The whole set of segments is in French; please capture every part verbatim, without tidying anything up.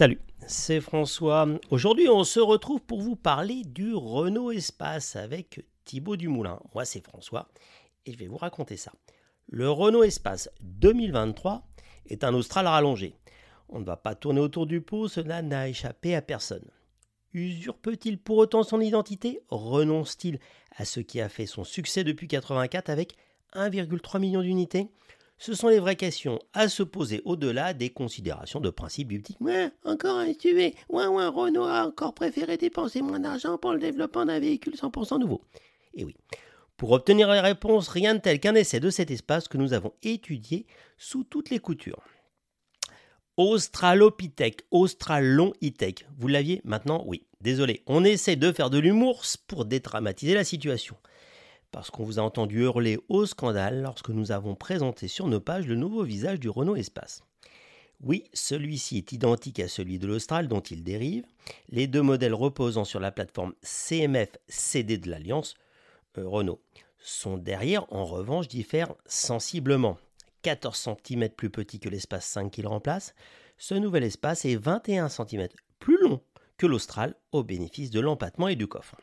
Salut, c'est François. Aujourd'hui, on se retrouve pour vous parler du Renault Espace avec Thibaut Dumoulin. Moi, c'est François et je vais vous raconter ça. Le Renault Espace deux mille vingt-trois est un Austral rallongé. On ne va pas tourner autour du pot, cela n'a échappé à personne. Usurpe-t-il pour autant son identité? Renonce-t-il à ce qui a fait son succès depuis quatre-vingt-quatre avec un virgule trois million d'unités? Ce sont les vraies questions à se poser au-delà des considérations de principe du petit. Ouais, encore un S U V. Ouais, ouais, Renault a encore préféré dépenser moins d'argent pour le développement d'un véhicule cent pour cent nouveau. Et oui, pour obtenir les réponses, rien de tel qu'un essai de cet espace que nous avons étudié sous toutes les coutures. Australopithèque, Australon-E-Tech. Vous l'aviez maintenant? Oui. Désolé, on essaie de faire de l'humour pour dédramatiser la situation. Parce qu'on vous a entendu hurler au scandale lorsque nous avons présenté sur nos pages le nouveau visage du Renault Espace. Oui, celui-ci est identique à celui de l'Austral dont il dérive, les deux modèles reposant sur la plateforme C M F C D de l'Alliance euh, Renault. Son derrière, en revanche, diffère sensiblement. quatorze centimètres plus petit que l'Espace cinq qu'il remplace, ce nouvel Espace est vingt et un centimètres plus long que l'Austral au bénéfice de l'empattement et du coffre.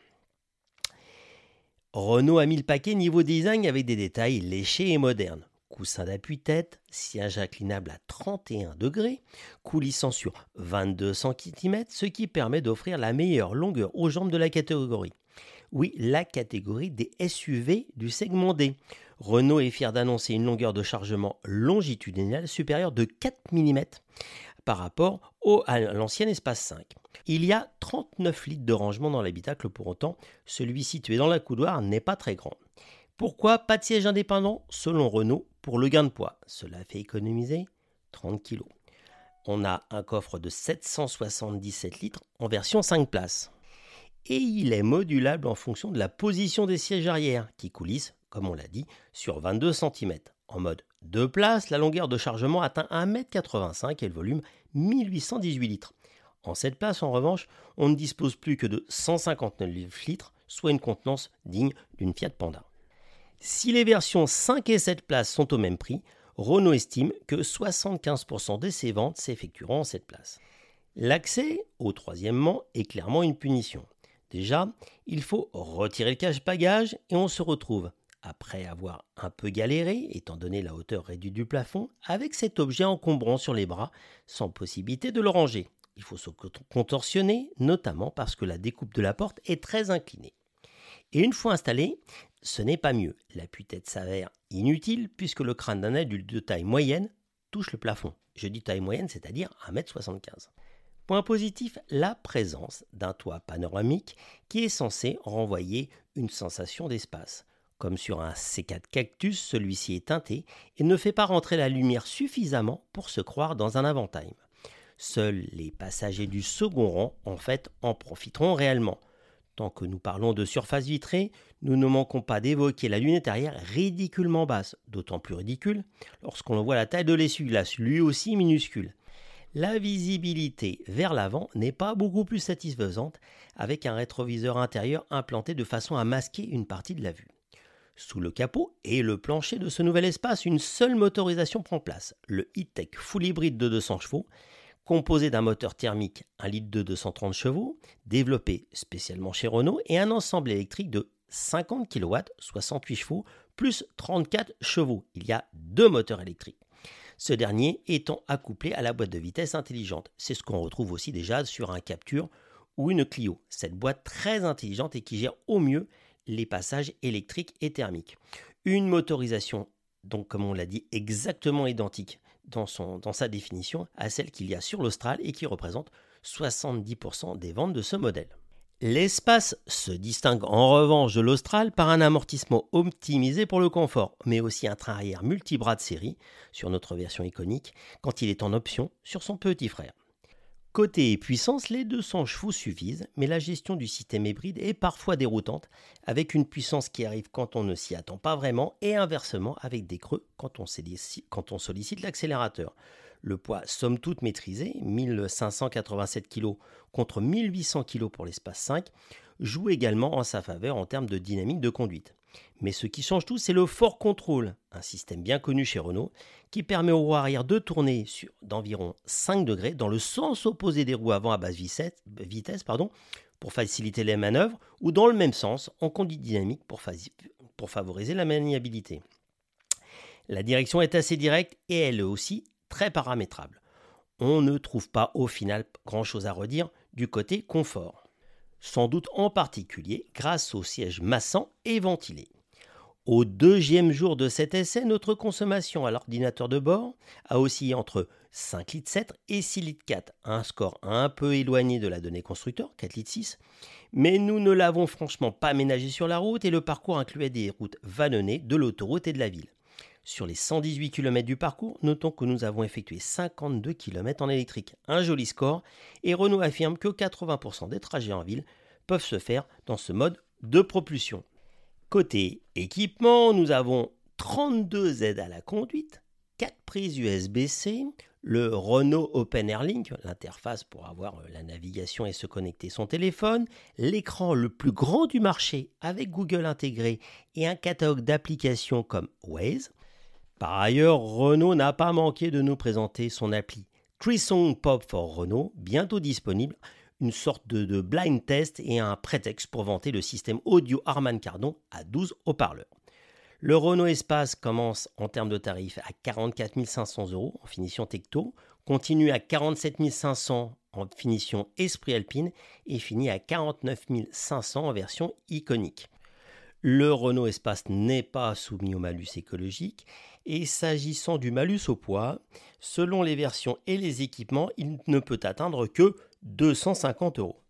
Renault a mis le paquet niveau design avec des détails léchés et modernes. Coussin d'appui-tête, siège inclinable à trente et un degrés, coulissant sur vingt-deux centimètres, ce qui permet d'offrir la meilleure longueur aux jambes de la catégorie. Oui, la catégorie des S U V du segment D. Renault est fier d'annoncer une longueur de chargement longitudinale supérieure de quatre millimètres par rapport au, à l'ancien Espace cinq. Il y a trente-neuf litres de rangement dans l'habitacle, pour autant, celui situé dans la coudoir n'est pas très grand. Pourquoi pas de siège indépendant? Selon Renault, pour le gain de poids. Cela fait économiser trente kilos. On a un coffre de sept cent soixante-dix-sept litres en version cinq places. Et il est modulable en fonction de la position des sièges arrière, qui coulissent, comme on l'a dit, sur vingt-deux centimètres. En mode deux places, la longueur de chargement atteint un mètre quatre-vingt-cinq et le volume mille huit cent dix-huit litres. En sept places, en revanche, on ne dispose plus que de cent cinquante-neuf litres, soit une contenance digne d'une Fiat Panda. Si les versions cinq et sept places sont au même prix, Renault estime que soixante-quinze pour cent de ses ventes s'effectueront en sept places. L'accès au troisièmement est clairement une punition. Déjà, il faut retirer le cache-bagages et on se retrouve, après avoir un peu galéré, étant donné la hauteur réduite du plafond, avec cet objet encombrant sur les bras, sans possibilité de le ranger. Il faut se contorsionner, notamment parce que la découpe de la porte est très inclinée. Et une fois installé, ce n'est pas mieux. L'appui-tête s'avère inutile puisque le crâne d'un adulte de taille moyenne touche le plafond. Je dis taille moyenne, c'est-à-dire un mètre soixante-quinze. Point positif, la présence d'un toit panoramique qui est censé renvoyer une sensation d'espace. Comme sur un C quatre Cactus, celui-ci est teinté et ne fait pas rentrer la lumière suffisamment pour se croire dans un Avantime. Seuls les passagers du second rang, en fait, en profiteront réellement. Tant que nous parlons de surface vitrée, nous ne manquons pas d'évoquer la lunette arrière ridiculement basse, d'autant plus ridicule lorsqu'on voit la taille de l'essuie-glace, lui aussi minuscule. La visibilité vers l'avant n'est pas beaucoup plus satisfaisante, avec un rétroviseur intérieur implanté de façon à masquer une partie de la vue. Sous le capot et le plancher de ce nouvel espace, une seule motorisation prend place, le E-Tech Full Hybride de deux cents chevaux, composé d'un moteur thermique un litre de deux cent trente chevaux, développé spécialement chez Renault, et un ensemble électrique de cinquante kilowatts, soixante-huit chevaux, plus trente-quatre chevaux. Il y a deux moteurs électriques. Ce dernier étant accouplé à la boîte de vitesse intelligente. C'est ce qu'on retrouve aussi déjà sur un Captur ou une Clio. Cette boîte très intelligente et qui gère au mieux les passages électriques et thermiques. Une motorisation, donc comme on l'a dit, exactement identique dans, son, dans sa définition à celle qu'il y a sur l'Austral et qui représente soixante-dix pour cent des ventes de ce modèle. L'espace se distingue en revanche de l'Austral par un amortissement optimisé pour le confort, mais aussi un train arrière multibras de série sur notre version iconique quand il est en option sur son petit frère. Côté puissance, les deux cents chevaux suffisent, mais la gestion du système hybride est parfois déroutante, avec une puissance qui arrive quand on ne s'y attend pas vraiment et inversement avec des creux quand on sollicite, quand on sollicite l'accélérateur. Le poids somme toute maîtrisé, mille cinq cent quatre-vingt-sept kilos contre mille huit cents kilos pour l'Espace cinq, joue également en sa faveur en termes de dynamique de conduite. Mais ce qui change tout, c'est le Fort Control, un système bien connu chez Renault, qui permet aux roues arrière de tourner sur d'environ cinq degrés dans le sens opposé des roues avant à basse vitesse, vitesse pardon, pour faciliter les manœuvres, ou dans le même sens en conduite dynamique pour, fa- pour favoriser la maniabilité. La direction est assez directe et elle est aussi très paramétrable. On ne trouve pas au final grand-chose à redire du côté confort. Sans doute en particulier grâce au siège massant et ventilé. Au deuxième jour de cet essai, notre consommation à l'ordinateur de bord a oscillé entre cinq litres sept et six litres quatre, un score un peu éloigné de la donnée constructeur, quatre litres six, mais nous ne l'avons franchement pas ménagé sur la route et le parcours incluait des routes vallonnées de l'autoroute et de la ville. Sur les cent dix-huit kilomètres du parcours, notons que nous avons effectué cinquante-deux kilomètres en électrique, un joli score, et Renault affirme que quatre-vingts pour cent des trajets en ville peuvent se faire dans ce mode de propulsion. Côté équipement, nous avons trente-deux aides à la conduite, quatre prises U S B-C, le Renault Open Air Link, l'interface pour avoir la navigation et se connecter son téléphone, l'écran le plus grand du marché avec Google intégré et un catalogue d'applications comme Waze. Par ailleurs, Renault n'a pas manqué de nous présenter son appli TreeSong Pop for Renault, bientôt disponible, une sorte de, de blind test et un prétexte pour vanter le système audio Harman Kardon à douze haut-parleurs. Le Renault Espace commence en termes de tarifs à quarante-quatre mille cinq cents euros en finition Tecto, continue à quarante-sept mille cinq cents en finition Esprit Alpine et finit à quarante-neuf mille cinq cents en version iconique. Le Renault Espace n'est pas soumis au malus écologique et s'agissant du malus au poids, selon les versions et les équipements, il ne peut atteindre que deux cent cinquante euros.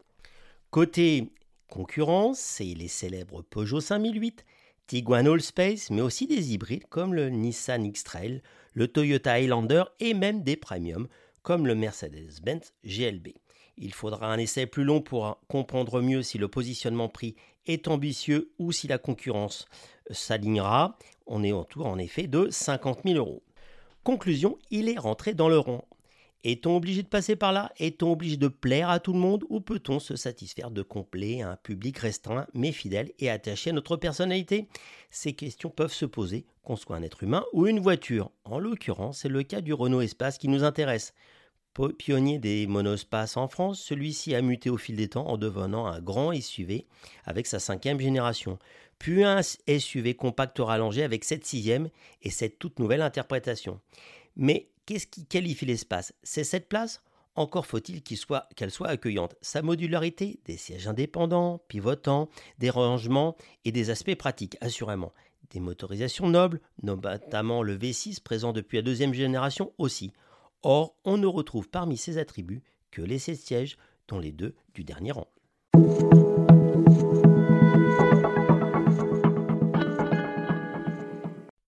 Côté concurrence, c'est les célèbres Peugeot cinq mille huit, Tiguan Allspace, mais aussi des hybrides comme le Nissan X-Trail, le Toyota Highlander et même des premiums comme le Mercedes-Benz G L B. Il faudra un essai plus long pour comprendre mieux si le positionnement prix est ambitieux ou si la concurrence s'alignera. On est autour en effet de cinquante mille euros. Conclusion, il est rentré dans le rang. Est-on obligé de passer par là? Est-on obligé de plaire à tout le monde? Ou peut-on se satisfaire de combler un public restreint mais fidèle et attaché à notre personnalité? Ces questions peuvent se poser, qu'on soit un être humain ou une voiture. En l'occurrence, c'est le cas du Renault Espace qui nous intéresse. Pionnier des monospaces en France, celui-ci a muté au fil des temps en devenant un grand S U V avec sa cinquième génération, puis un S U V compact rallongé avec cette sixième et cette toute nouvelle interprétation. Mais qu'est-ce qui qualifie l'espace? C'est cette place? Encore faut-il qu'il soit, qu'elle soit accueillante. Sa modularité, des sièges indépendants, pivotants, des rangements et des aspects pratiques, assurément. Des motorisations nobles, notamment le V six présent depuis la deuxième génération aussi. Or, on ne retrouve parmi ces attributs que les sept sièges, dont les deux du dernier rang.